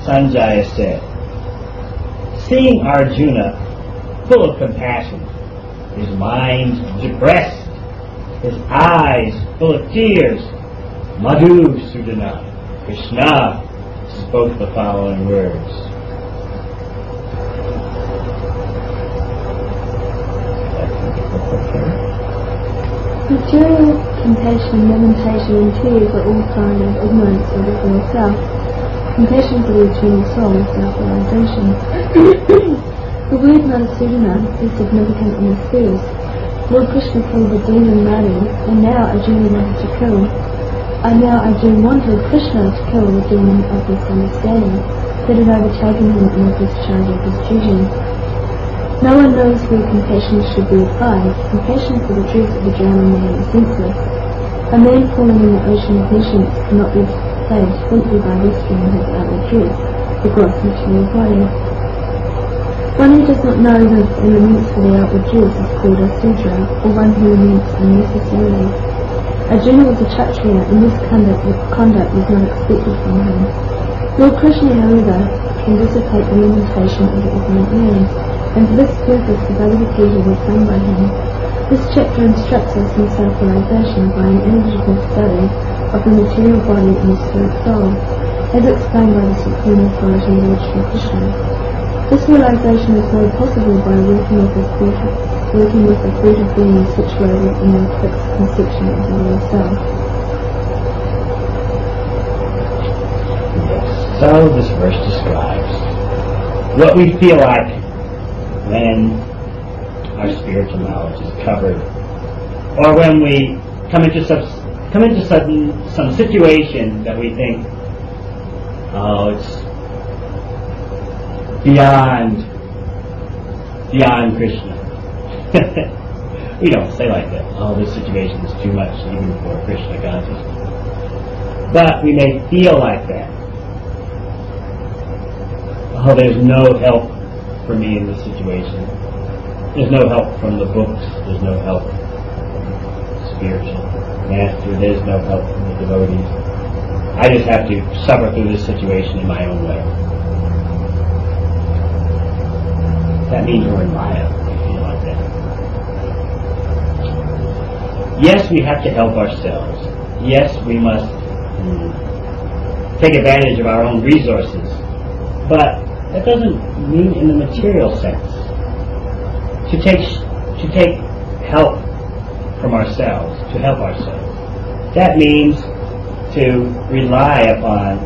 Sanjaya said, seeing Arjuna full of compassion, his mind depressed, his eyes full of tears, Madhusudana, Krishna spoke the following words. Material compassion, lamentation, and tears are all signs of ignorance or within self. Compassion for the eternal soul is self-realization. The word Madhusudana is significant in this verse. Lord Krishna killed the demon Mari, and now Arjuna wanted Krishna to kill the demon of misunderstanding that had overtaken him in the discharge of his duty. No one knows where compassion should be applied. Compassion for the truth of the drowning man is senseless. A man falling in the ocean of patience cannot be saved simply by rescuing his outward dress, the gross material body. One who does not know this and laments for the outward dress is called a Sudra, or one who laments unnecessarily. Arjuna was a Kshatriya, and this conduct was not expected from him. Lord Krishna, however, can dissipate the lamentation of the ignorant man, and for this purpose the Bhagavad Gita was sung by him. This chapter instructs us in self-realization by an analytical study of the material body and the spirit soul, as explained by the Supreme Authority Lord Sri Krishna. This realization is made possible by working with the fruit of being situated in a fixed conception of the real self. So this verse describes what we feel like when our spiritual knowledge is covered, or when we come into some situation that we think, oh, it's beyond Krishna. We don't say like that. Oh, this situation is too much even for Krishna consciousness. But we may feel like that. Oh, there's no help for me in this situation. There's no help from the books. There's no help from the spiritual master. There's no help from the devotees. I just have to suffer through this situation in my own way. That means we're in Maya. We feel like that. Yes, we have to help ourselves. Yes, we must take advantage of our own resources. But that doesn't mean in the material sense. To take help from ourselves, to help ourselves. That means to rely upon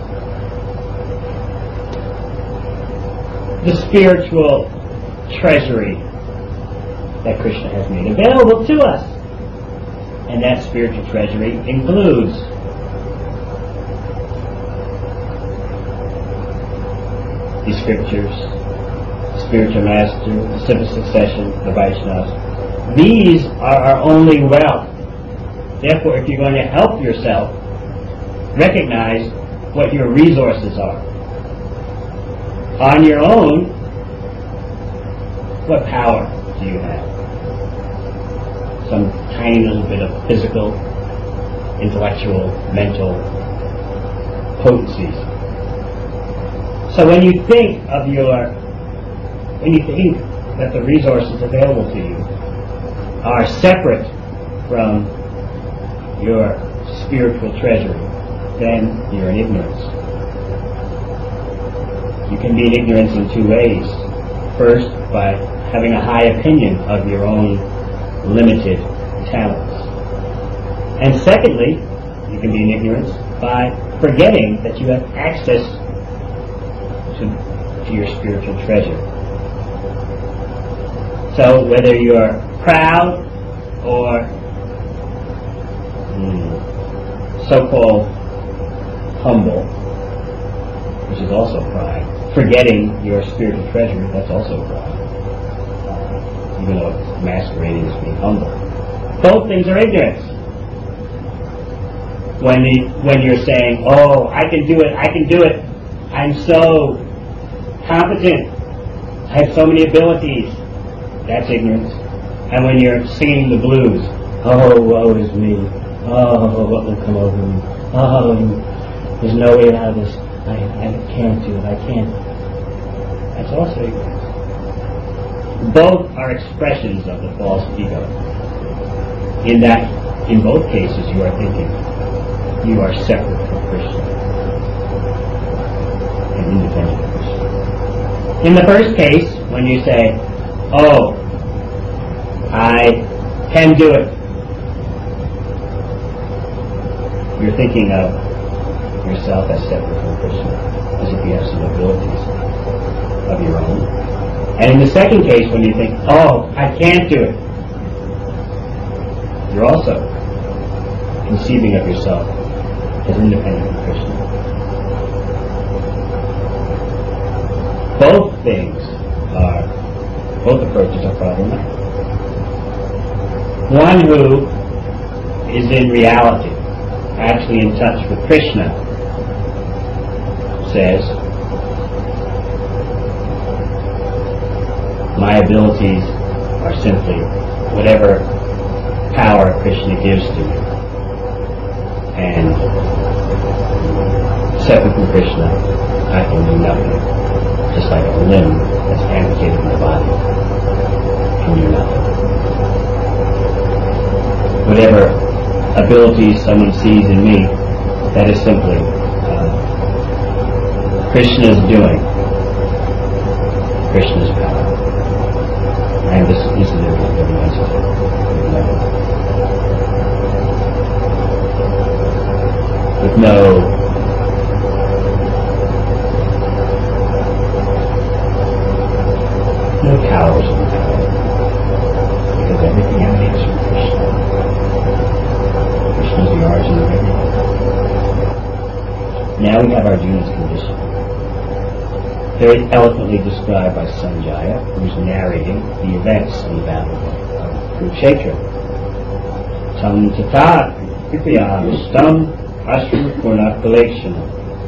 the spiritual treasury that Krishna has made available to us. And that spiritual treasury includes the scriptures, the spiritual master, the civil succession, the Vaishnavas. These are our only wealth. Therefore, if you're going to help yourself, recognize what your resources are. On your own, what power do you have? Some tiny little bit of physical, intellectual, mental potencies. So when you think that the resources available to you are separate from your spiritual treasury, then you're in ignorance. You can be in ignorance in two ways. First, by having a high opinion of your own limited talents. And secondly, you can be in ignorance by forgetting that you have access to your spiritual treasure. So whether you're proud or so-called humble, which is also pride, forgetting your spiritual treasure, that's also pride. Even though it's masquerading as being humble. Both things are ignorance. When you're saying, oh, I can do it, I'm so competent, I have so many abilities, that's ignorance. And when you're singing the blues, oh, woe is me, oh, what will come over me, oh, there's no way out of this, I can't do it, I can't. That's also ignorance. Both are expressions of the false ego. In that, in both cases, you are thinking you are separate from Krishna and independent of Krishna. In the first case, when you say, oh, I can do it, you're thinking of yourself as separate from Krishna, as if you have some abilities of your own. And in the second case, when you think, oh, I can't do it, you're also conceiving of yourself as independent from Krishna. Both approaches are problematic. One who is in reality, actually in touch with Krishna, says, my abilities are simply whatever power Krishna gives to me. And separate from Krishna, I can do nothing. Just like a limb that's amputated from the body can do nothing. Whatever abilities someone sees in me, that is simply Krishna's doing, Krishna's power. I am this insignificant little entity. With no powers of power, because everything emanates from Krishna. Krishna is the origin of everything. Now we have Arjuna's condition, very eloquently described by Sanjaya, who's narrating the events of the battle of Kurukshetra. Tam tata kripaya vistam ashru purna kalekshana.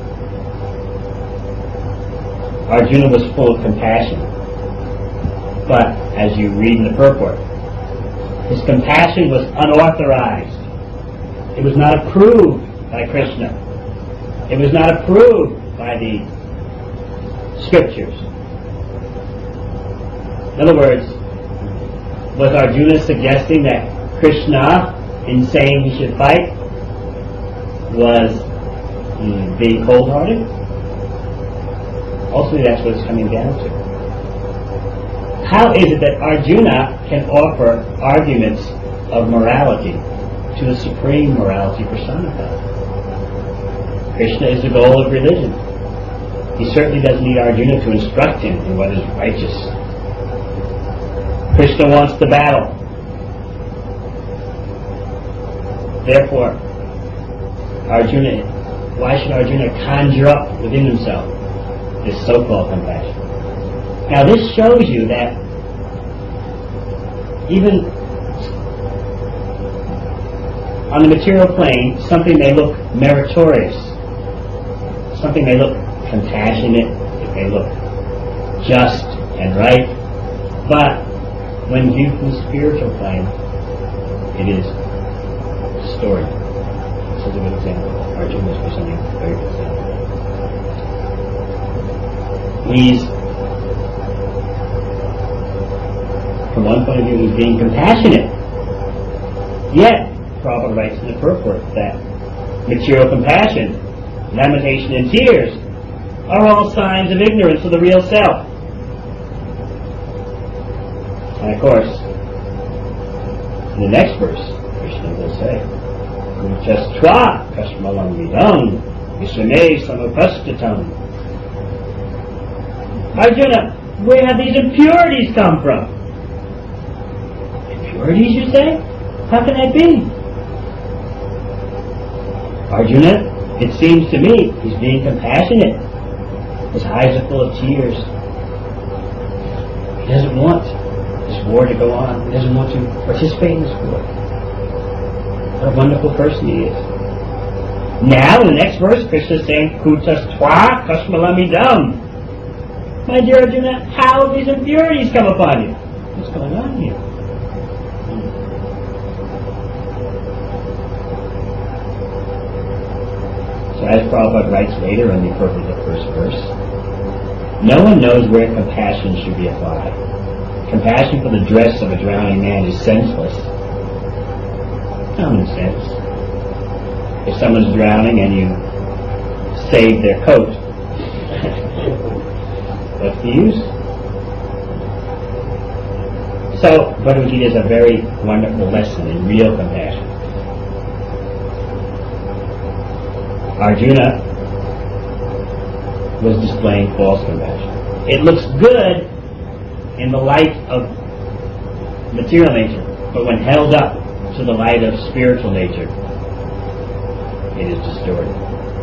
Arjuna was full of compassion, but as you read in the purport, his compassion was unauthorized. It was not approved by Krishna. It was not approved by the scriptures. In other words, was Arjuna suggesting that Krishna, in saying he should fight, was being cold-hearted? Ultimately, that's what it's coming down to. How is it that Arjuna can offer arguments of morality to the supreme morality personified? Krishna is the goal of religion. He certainly doesn't need Arjuna to instruct him in what is righteous. Krishna wants the battle. Therefore, why should Arjuna conjure up within himself this so-called compassion? Now this shows you that even on the material plane, something may look meritorious, something may look compassionate, it may look just and right, but when viewed from the spiritual plane, it is distorted. This is a good example. Arjuna is presenting a very good example. He's, from one point of view, he's being compassionate. Yet, Prabhupada writes in the purport that material compassion, lamentation, and tears are all signs of ignorance of the real self. And of course, in the next verse, Krishna will say, Kuchastva kasmalam vidam visame samapastatam. Arjuna, where have these impurities come from? Impurities, you say? How can that be? Arjuna, it seems to me, he's being compassionate. His eyes are full of tears. He doesn't want this war to go on. He doesn't want to participate in this war. What a wonderful person he is. Now, in the next verse, Krishna is saying, Kutastva kasmalamidam. My dear Arjuna, how have these impurities come upon you? What's going on here? So as Prabhupada writes later in the appropriate first verse, No one knows where compassion should be applied. Compassion for the dress of a drowning man is senseless. Common sense. If someone's drowning and you save their coat, what's the use? So, Bhagavad Gita is a very wonderful lesson in real compassion. Arjuna was displaying false compassion. It looks good in the light of material nature, but when held up to the light of spiritual nature, it is distorted.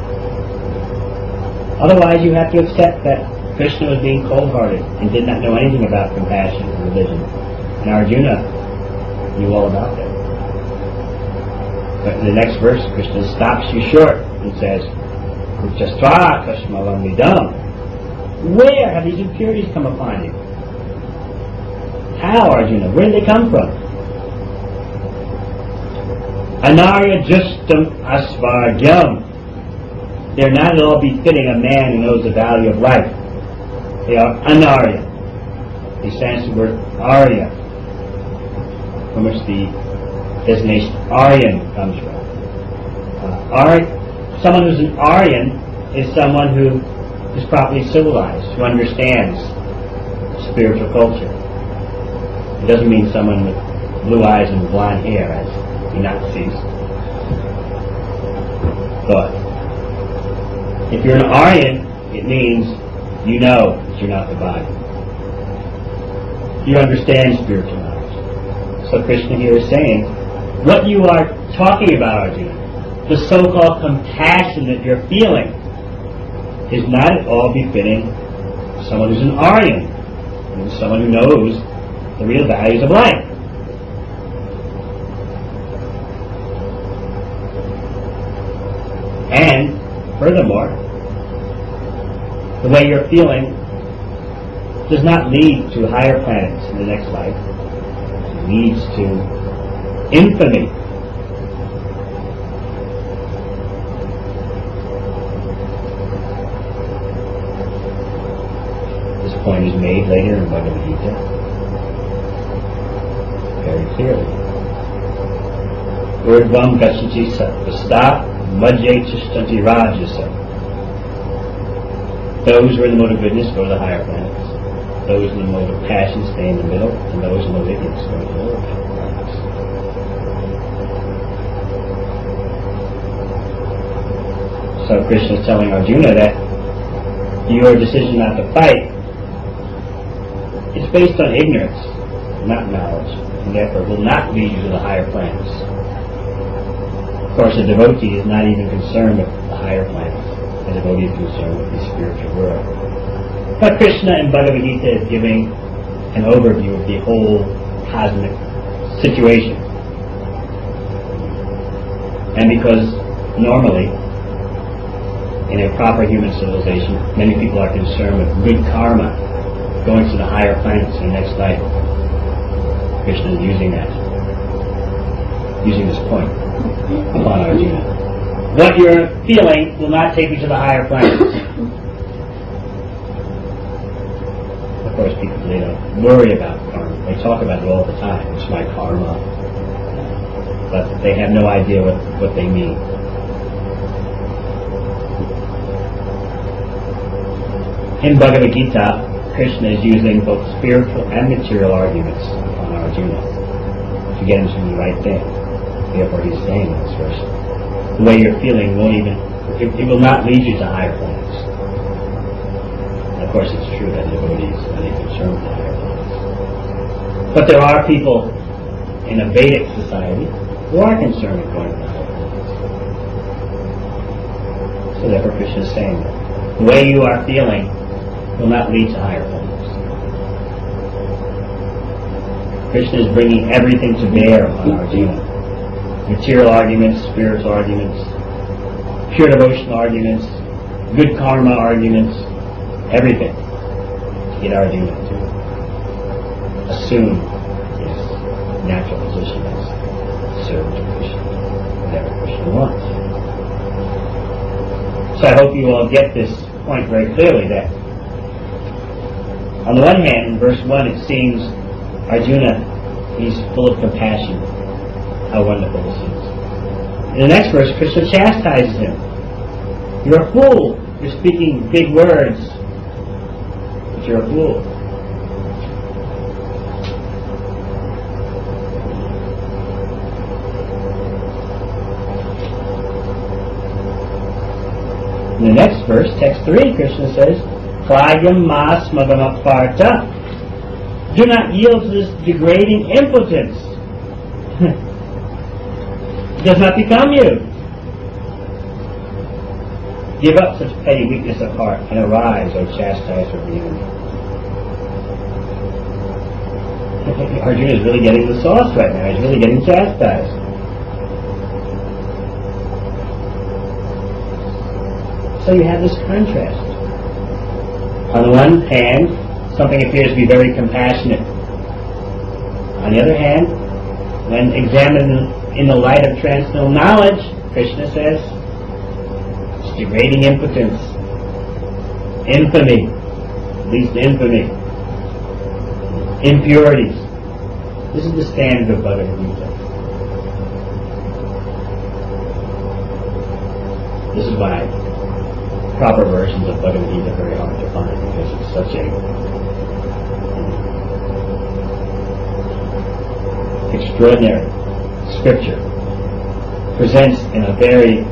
Otherwise, you have to accept that Krishna was being cold-hearted and did not know anything about compassion and religion. And Arjuna knew all about that. But in the next verse, Krishna stops you short and says, Kuchastva kashmalam vidam. Where have these impurities come upon you? How, Arjuna? Where did they come from? Anarya justam asvargyam. They're not at all befitting a man who knows the value of life. They are anarya. The Sanskrit word arya, from which the designation Aryan comes from. Someone who's an Aryan is someone who is properly civilized, who understands spiritual culture. It doesn't mean someone with blue eyes and blonde hair, as the Nazis thought. If you're an Aryan, it means you know that you're not the body. You understand spiritual knowledge. So Krishna here is saying, what you are talking about, Arjuna, the so-called compassion that you're feeling, is not at all befitting someone who's an Aryan, and someone who knows the real values of life. And furthermore, the way you're feeling does not lead to higher planets in the next life. It leads to infamy. This point is made later in Bhagavad Gita very clearly. Urdvam gachanti sattva madhye tishtanti rajasa. Those who are in the mode of goodness go to the higher planets. Those in the mode of passion stay in the middle, and those in the mode of ignorance go to the lower planets. So Krishna is telling Arjuna that your decision not to fight is based on ignorance, not knowledge, and therefore will not lead you to the higher planets. Of course, a devotee is not even concerned with the higher planets. A devotee is concerned with the spiritual world. But Krishna in Bhagavad Gita is giving an overview of the whole cosmic situation. And because normally, in a proper human civilization, many people are concerned with good karma, going to the higher planets in the next life. Krishna is using this point upon Arjuna. What you're feeling will not take you to the higher planets. Of course, people today don't worry about karma. They talk about it all the time. It's my karma. But they have no idea what they mean. In Bhagavad Gita, Krishna is using both spiritual and material arguments on Arjuna to get him to the right thing. Therefore, he's saying in this verse, the way you're feeling it will not lead you to higher planets. And of course, it's true that devotees are really concerned with the higher planets. But there are people in a Vedic society who are concerned with going to the higher planets. So therefore, Krishna is saying that the way you are feeling will not lead to higher planets. Krishna is bringing everything to bear upon Arjuna. Material arguments, spiritual arguments, pure devotional arguments, good karma arguments, everything to get Arjuna to assume his natural position as servant of Krishna, whatever Krishna wants. So I hope you all get this point very clearly, that On the one hand, in verse 1, it seems Arjuna, he's full of compassion. How wonderful this is. In the next verse, Krishna chastises him. You're a fool. You're speaking big words, but you're a fool. In the next verse, text 3, Krishna says, Klayam mas magamaparta. Do not yield to this degrading impotence. It does not become you. Give up such petty weakness of heart and arise, O chastiser of the enemy. Arjuna is really getting the sauce right now. He's really getting chastised. So you have this contrast. On the one hand, something appears to be very compassionate. On the other hand, when examined in the light of transcendental knowledge, Krishna says, it's degrading impotence, infamy, leads to infamy, impurities. This is the standard of Bhagavad Gita. This is why proper versions of Bhagavad Gita are very hard to find, because it's such a extraordinary scripture. Presents in a very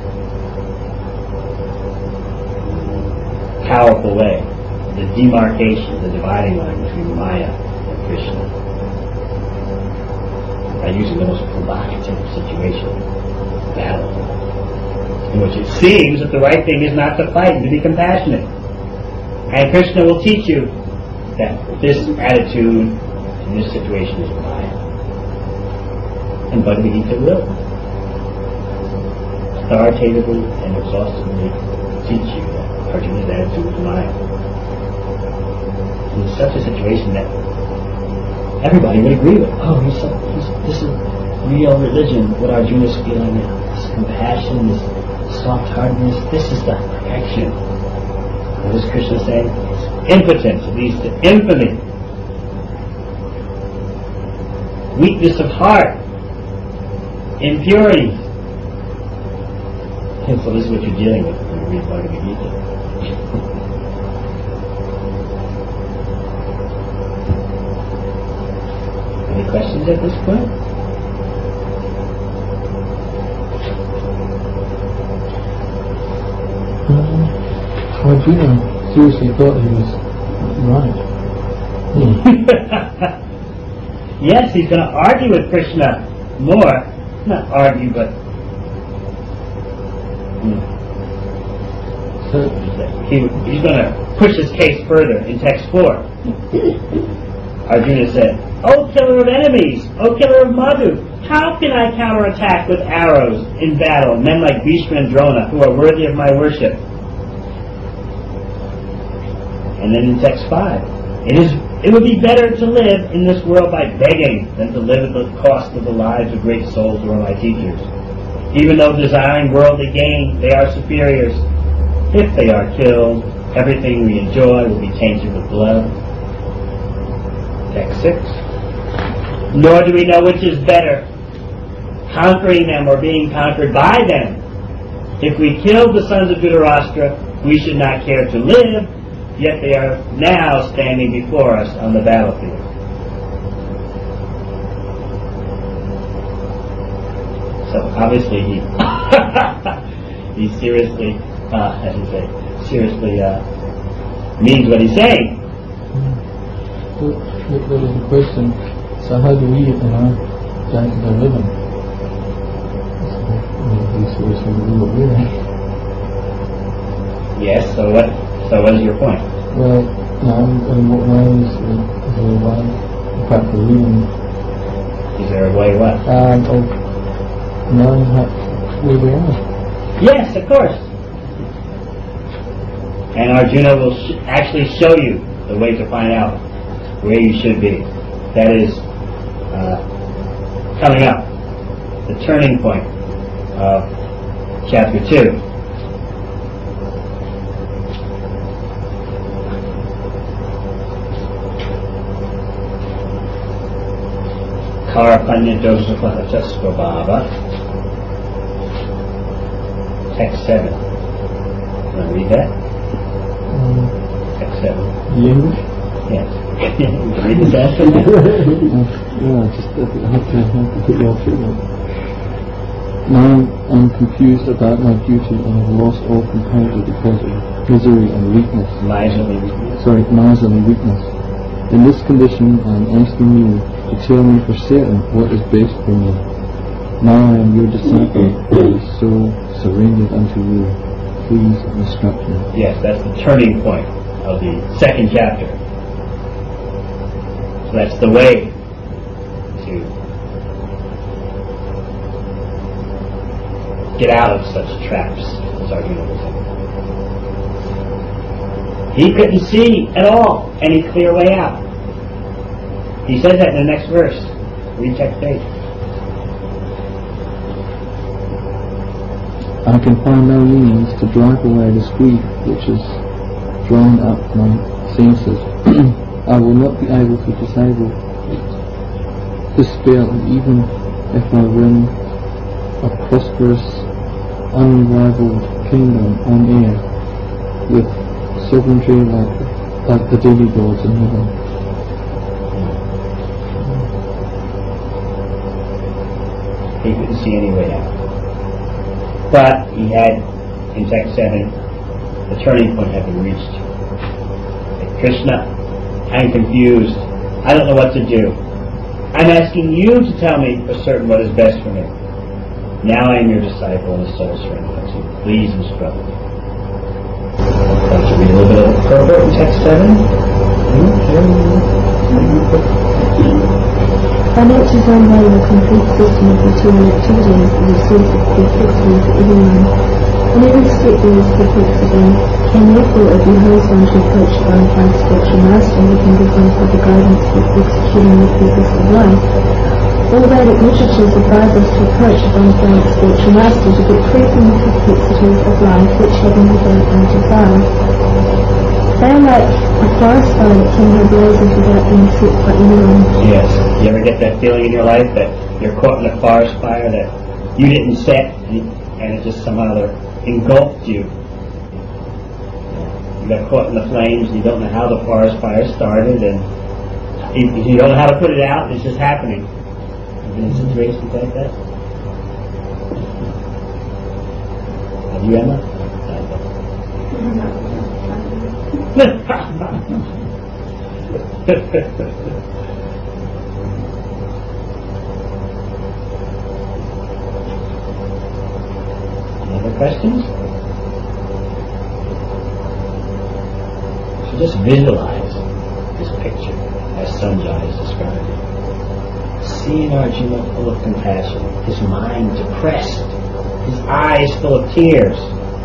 powerful way the demarcation, the dividing line between Maya and Krishna, by using the most provocative situation, battle, in which it seems that the right thing is not to fight and to be compassionate. And Krishna will teach you that this attitude in this situation is Maya. And Bhagavad Gita will authoritatively and exhaustively teach you that Arjuna's attitude is Maya. And it's such a situation that everybody would agree with. Oh, this is real religion, what Arjuna's feeling now. This compassion, this soft-heartedness, this is the perfection. What does Krishna say? It's impotence, it leads to infamy. Weakness of heart, impurity. And so this is what you're dealing with when you read Bhagavad Gita. Any questions at this point? Arjuna seriously thought he was right. Yes, he's going to argue with Krishna more. Not argue, but he's going to push his case further in text 4. Arjuna said, O killer of enemies, O killer of Madhu, how can I counterattack with arrows in battle men like Bhishma and Drona who are worthy of my worship? And then in text 5, it would be better to live in this world by begging than to live at the cost of the lives of great souls who are my teachers. Even though desiring worldly gain, they are superiors. If they are killed, everything we enjoy will be tainted with blood. Text 6. Nor do we know which is better, conquering them or being conquered by them. If we killed the sons of Dhritarashtra, we should not care to live, yet they are now standing before us on the battlefield. So obviously he seriously, seriously means what he's saying. There is a question, so how do we, chances of living? We seriously believe what we're doing. Yes, so what is your point? Well, in what way is there a way, apart from living? Is there a way what? Of knowing where we are. Yes, of course. And Arjuna will actually show you the way to find out where you should be. That is coming up, the turning point of chapter 2. Karapanya Dosapata Svabhava. Text 7. Want to read that? Text 7. The English? Yes. Read the text from that? Yeah, just I have to put you all through that. Now I'm confused about my duty and have lost all composure because of misery and weakness. Miserly weakness. Miserly weakness. In this condition I am asking you to tell me for certain what is best for me. Now I am your disciple, my soul surrendered unto you. Please instruct me. Yes, that's the turning point of the second chapter. So that's the way to get out of such traps, as Arjuna was saying. He couldn't see at all any clear way out. He says that in the next verse. Read text 8. I can find no means to drive away this grief which has drawn up my senses. I will not be able to disable this spell, even if I win a prosperous, unrivaled kingdom on air, with sovereignty like the demigods in heaven. He couldn't see any way out. But he had, in text 7, the turning point had been reached. Like, Krishna, I'm confused. I don't know what to do. I'm asking you to tell me for certain what is best for me. Now I am your disciple and the soul surrendered unto you. Please instruct me. Want to read a little bit of the purport in text 7? By nature's own way, the complete system of material activities is a source of perplexity for everyone, and every step there is perplexity, and therefore it behoves one to approach the bonafide spiritual master who can give one proper guidance for executing the purpose of life. Although the literatures advise us to approach a bonafide spiritual master to get free from the perplexities of life which heaven without and desire. They are like a forest fire that can have blazes without being set by anyone. Yes. You ever get that feeling in your life that you're caught in a forest fire that you didn't set and it just somehow engulfed you? You got caught in the flames and you don't know how the forest fire started and you don't know how to put it out, it's just happening. Have you been in situations like that? Have you, Emma? Any other questions? So just visualize this picture as Sanjay is describing it. Seeing Arjuna full of compassion, his mind depressed, his eyes full of tears.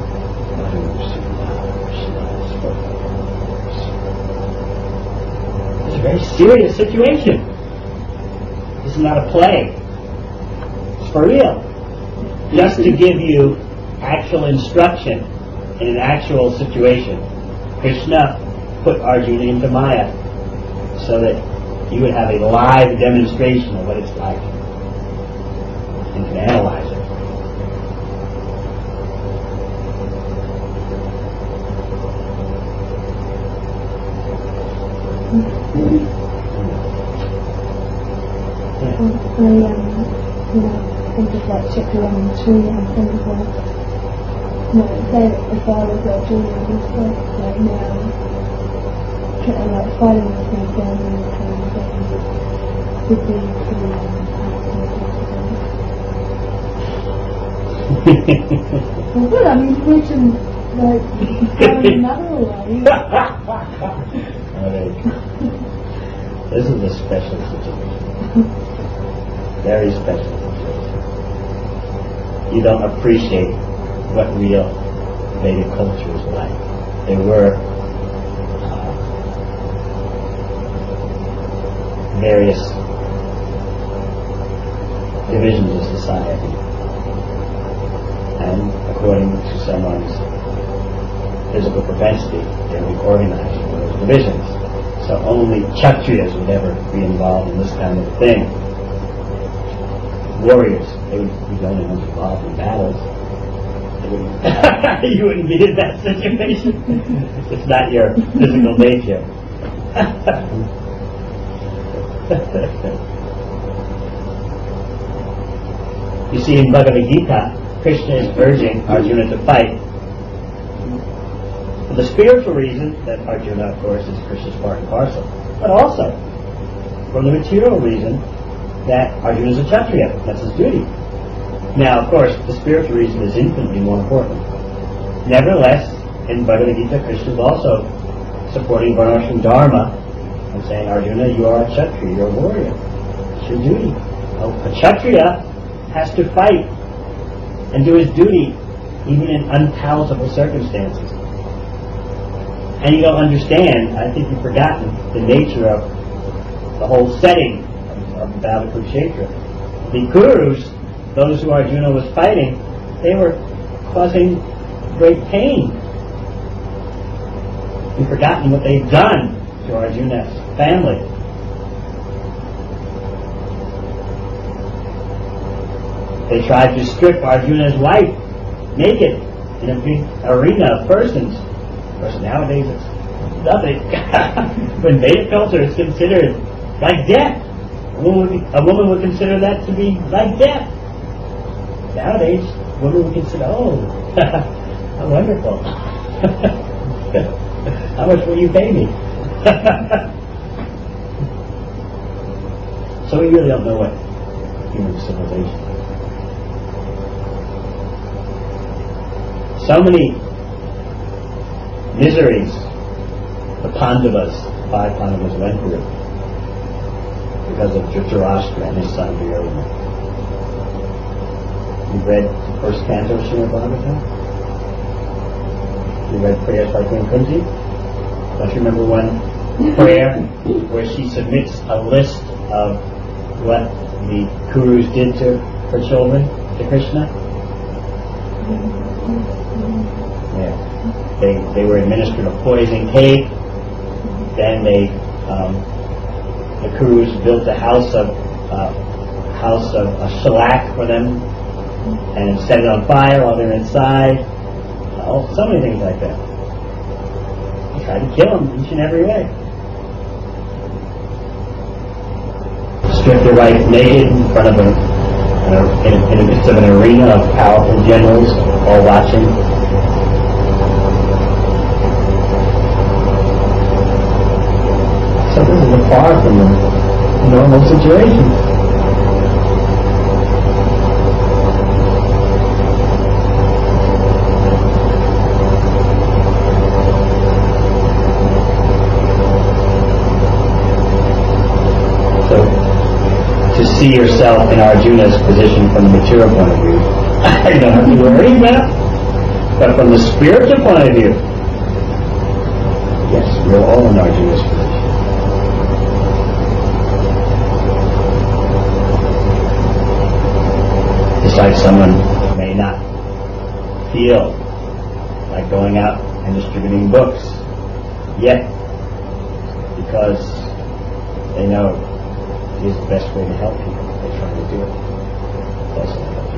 It's a very serious situation. This is not a play. It's for real. Just to give you actual instruction in an actual situation. Krishna put Arjuna into Maya so that you would have a live demonstration of what it's like and can analyze it. Think of like Chickering tree and think of like, say if I was a junior in this book, like now, like fighting with my family and kind of thing, would be well, good, I mean, we can like find another way. This is a special situation. Very special situation. You don't appreciate what real Vedic culture is like. There were various divisions of society, and according to someone's physical propensity, they would be organized in those divisions. So only Kshatriyas would ever be involved in this kind of thing. warriors. They would be the only ones involved in battles. You wouldn't be in that situation. It's not your physical nature. You see, in Bhagavad Gita, Krishna is urging Arjuna to fight for the spiritual reason that Arjuna, of course, is Krishna's part and parcel, but also for the material reason that Arjuna is a Kshatriya. That's his duty. Now, of course, the spiritual reason is infinitely more important. Nevertheless, in Bhagavad Gita, Krishna is also supporting Varnashram Dharma and saying, Arjuna, you are a Kshatriya, you're a warrior. It's your duty. A Kshatriya has to fight and do his duty even in unpalatable circumstances. And you don't understand, I think you've forgotten the nature of the whole setting of the Battle of Kurukshetra. The Kurus, those who Arjuna was fighting, they were causing great pain. You've forgotten what they've done to Arjuna's family. They tried to strip Arjuna's wife naked in a big arena of persons. Of course, nowadays it's nothing. But in Vedic culture, it's considered like death. A woman would consider that to be like death. Nowadays, women would consider, oh, how wonderful. How much will you pay me? So we really don't know what human civilization is. So many miseries the Pandavas, 5 Pandavas went through because of Dhritarashtra and his son Duryodhana. You read the first canto of Srimad Bhagavatam? You read prayers by Queen Kunti? Don't you remember one prayer where she submits a list of what the Kurus did to her children, to Krishna? Yeah. They were administered a poison cake. Then the Kurus built a house of shellac for them and set it on fire while they're inside. So many things like that. They tried to kill them each and every way. Strip their wife naked in front of them in the midst of an arena of powerful generals all watching. So this is far from a normal situation. To see yourself in Arjuna's position from the material point of view, I don't have to worry about. But from the spiritual point of view, yes, we're all in Arjuna's position. It's like someone may not feel like going out and distributing books yet, because they know is the best way to help people. They try to do it. That's what help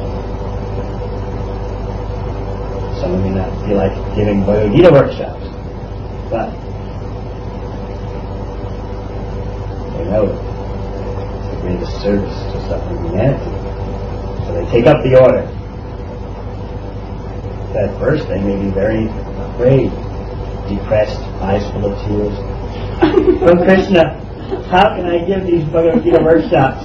people. Someone may not feel like giving Bhagavad Gita workshops, but they know it's the greatest service to suffering humanity. So they take up the order. At first they may be very afraid, depressed, eyes full of tears. Oh Krishna, how can I give these Bhagavad Gita workshops?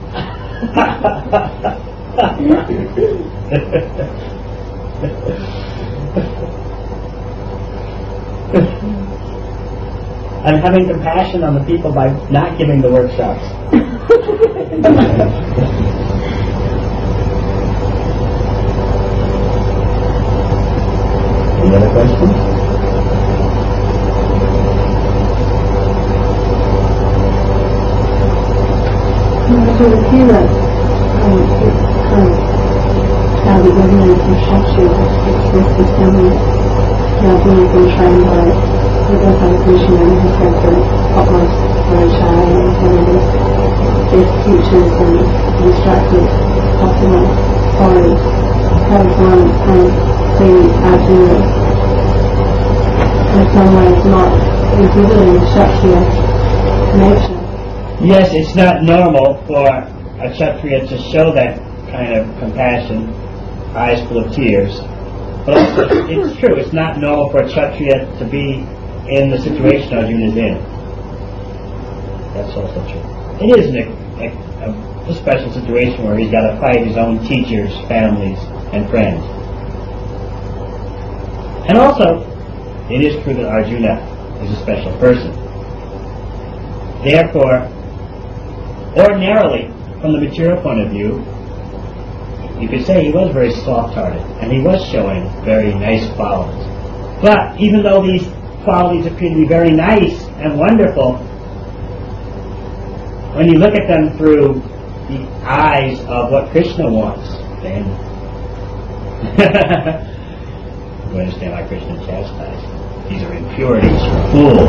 I'm having compassion on the people by not giving the workshops. Any other questions? So the hero, how the government of Kshatriya expressed his family, now being been trained by the Gopala Krishna and his character, utmost Varashaya and Canada. his teachers and instructors Bhaktivinoda Swami held on and the Arjuna in some ways not exhibiting Kshatriya nature. Yes, it's not normal for a Kshatriya to show that kind of compassion, eyes full of tears. But also, it's true, it's not normal for a Kshatriya to be in the situation Arjuna is in. That's also true. It is a special situation where he's got to fight his own teachers, families, and friends. And also, it is true that Arjuna is a special person. Therefore, ordinarily, from the material point of view, you could say he was very soft-hearted, and he was showing very nice qualities. But even though these qualities appear to be very nice and wonderful, when you look at them through the eyes of what Krishna wants, then you understand why Krishna chastised. These are impurities, fool.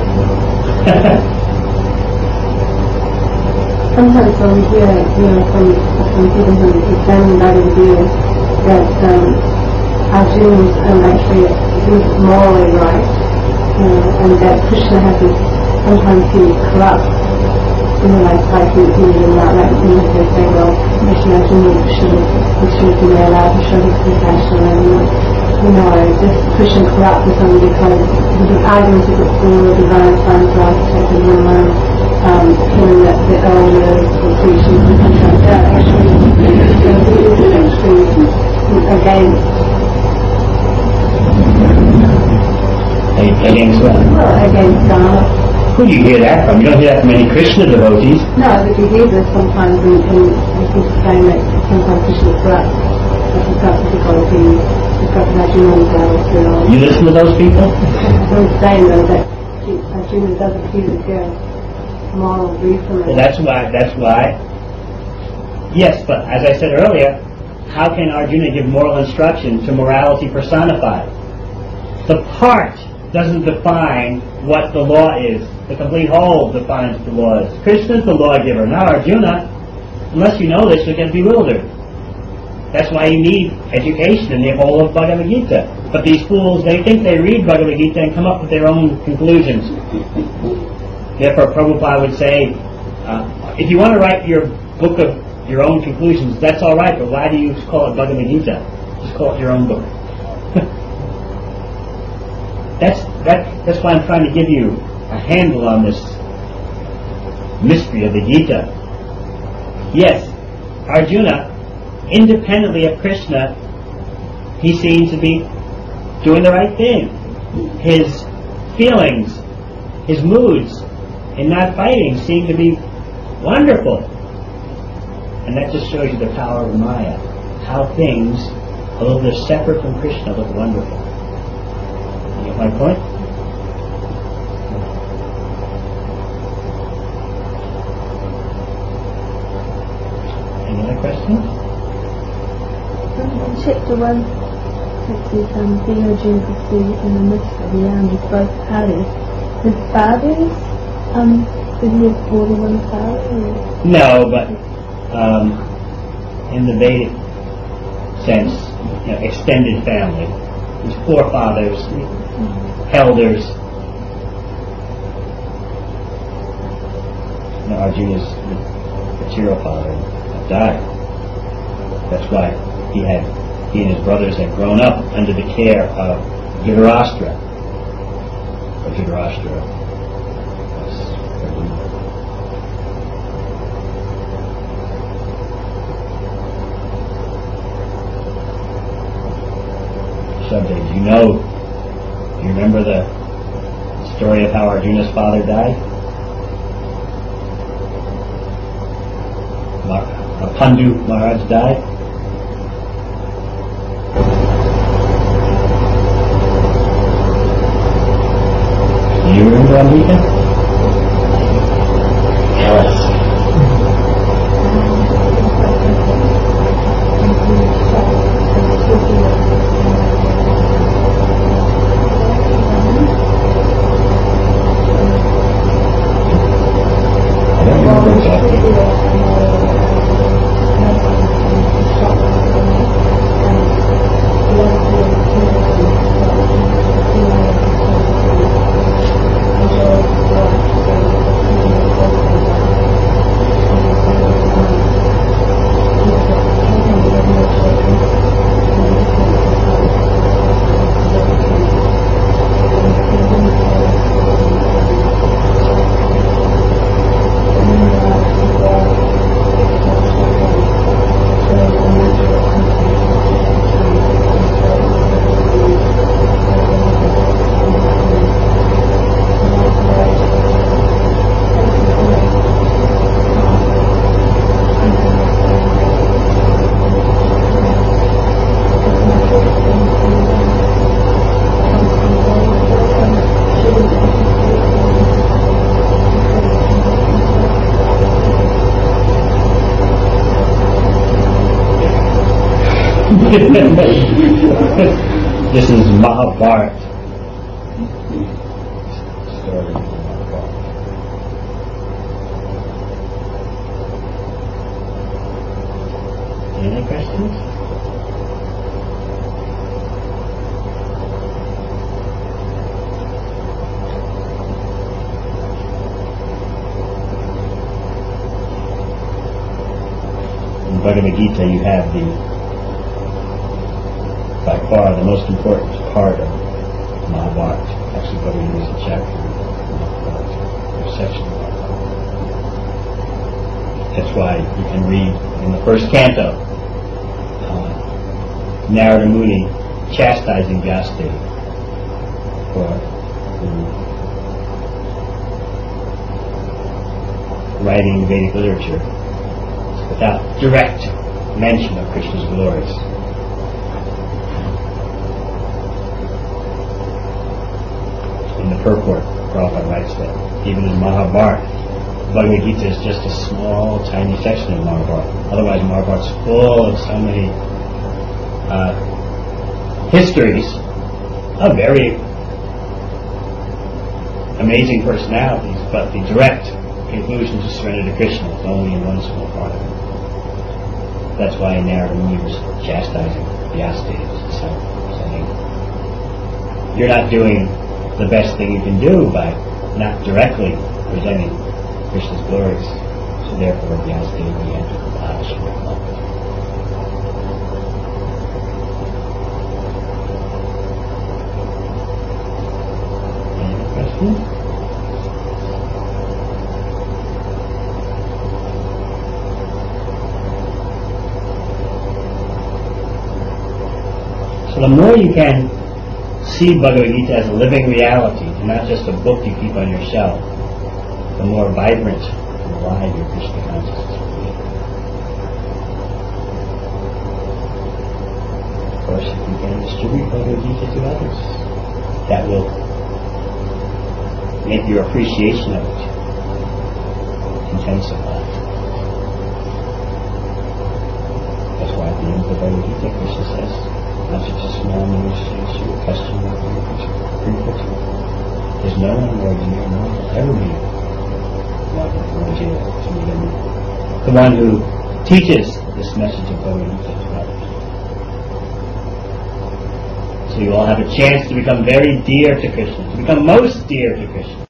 Sometimes when we hear, from people who examine Bhagavad Gita, that Arjuna was actually he was morally right, and that Krishna has this, sometimes he corrupts, like he was like things they say, well, Arjuna should be allowed to show his compassion, and just Krishna corrupts somebody because the arguments of the divine sons are protected and killing the elders, the teachers, and things like that. Actually, Against what? Against Dharma. Who do you hear that from? You don't hear that from any Krishna devotees. No, but you hear this sometimes in people saying that sometimes Krishna corrupts. He's got difficulty, he's got Arjuna. You listen to those people? I'm saying though that Arjuna does appear to go moral reason. Well, that's why. Yes, but as I said earlier, how can Arjuna give moral instruction to morality personified? The part doesn't define what the law is. The complete whole defines the law is. Krishna is the lawgiver, not Arjuna. Unless you know this, you get bewildered. That's why you need education in the whole of Bhagavad Gita. But these fools, they think they read Bhagavad Gita and come up with their own conclusions. Therefore, Prabhupada would say, if you want to write your book of your own conclusions, that's all right, but why do you call it Bhagavad Gita? Just call it your own book. That's why I'm trying to give you a handle on this mystery of the Gita. Yes, Arjuna, independently of Krishna, he seems to be doing the right thing. His feelings, his moods in not fighting seem to be wonderful. And that just shows you the power of Maya. How things, although they're separate from Krishna, look wonderful. You get my point? Any other questions? In chapter 1, it says, being Arjuna could see in the midst of the army both parties. His fathers, did he have more than one father? No, but in the Vedic sense, extended family. His forefathers, elders. Arjuna's material father had died. That's why he and his brothers had grown up under the care of Dhritarashtra. Or Dhritarashtra was their ruler. Subject, do you remember the story of how Arjuna's father died? Pandu Maharaj died. Do you remember, Amrita? Tell us. I don't remember exactly. This is Mahabharata. Story of Mahabharata. Any questions? In Bhagavad Gita, you have by far the most important part of Mahabharata. Actually, Bhagavad Gita is a chapter of Mahabharata, or a section of Mahabharata. That's why you can read in the first canto, Narada Muni chastising Vyasadeva for writing Vedic literature without direct mention of Krishna's glories. In the purport, Prabhupada writes that even in Mahabharata, Bhagavad Gita is just a small, tiny section of Mahabharata. Otherwise, Mahabharata is full of so many histories of very amazing personalities, but the direct conclusion to surrender to Krishna is only in one small part of it. That's why Narada Muni was chastising Vyasadeva, saying, "You're not doing the best thing you can do by not directly presenting Krishna's glories." So therefore, Vyasadeva began to compile Srimad Bhagavatam. Any questions? So the more you can see Bhagavad Gita as a living reality, and not just a book you keep on your shelf, the more vibrant and alive your Krishna consciousness will be. Of course, if you can distribute Bhagavad Gita to others, that will make your appreciation of it intensify. That's why at the end of the Bhagavad Gita, Krishna says, "Not such a small news as you question of your Krishna. There's no one more dear, no one will ever be more dear to me than the one who teaches this message of Bhagavad Gita to others." So you all have a chance to become very dear to Krishna, to become most dear to Krishna.